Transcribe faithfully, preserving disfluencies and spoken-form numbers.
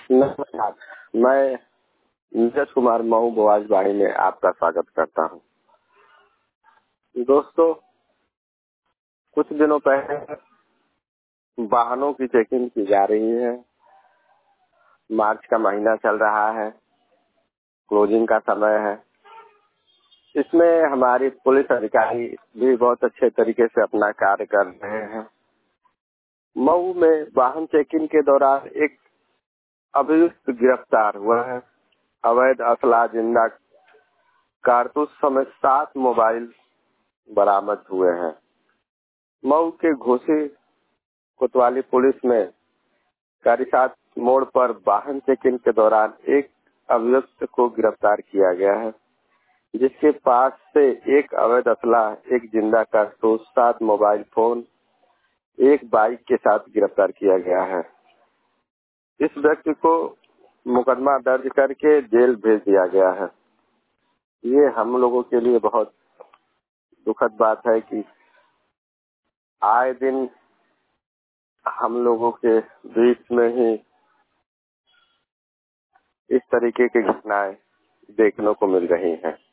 नमस्कार। मैं नीरज कुमार मऊ बोआजबाड़ी में आपका स्वागत करता हूं। दोस्तों, कुछ दिनों पहले वाहनों की चेकिंग की जा रही है। मार्च का महीना चल रहा है, क्लोजिंग का समय है। इसमें हमारी पुलिस अधिकारी भी बहुत अच्छे तरीके से अपना कार्य कर रहे हैं। मऊ में वाहन चेकिंग के दौरान एक अभियुक्त गिरफ्तार हुआ है। अवैध असला, जिंदा कारतूस समेत सात मोबाइल बरामद हुए हैं। मऊ के घोसी कोतवाली पुलिस में कारीसात मोड़ पर वाहन चेकिंग के दौरान एक अभियुक्त को गिरफ्तार किया गया है, जिसके पास से एक अवैध असला, एक जिंदा कारतूस, सात मोबाइल फोन, एक बाइक के साथ गिरफ्तार किया गया है। इस व्यक्ति को मुकदमा दर्ज करके जेल भेज दिया गया है। ये हम लोगों के लिए बहुत दुखद बात है कि आए दिन हम लोगों के बीच में ही इस तरीके की घटनाएं देखने को मिल रही हैं।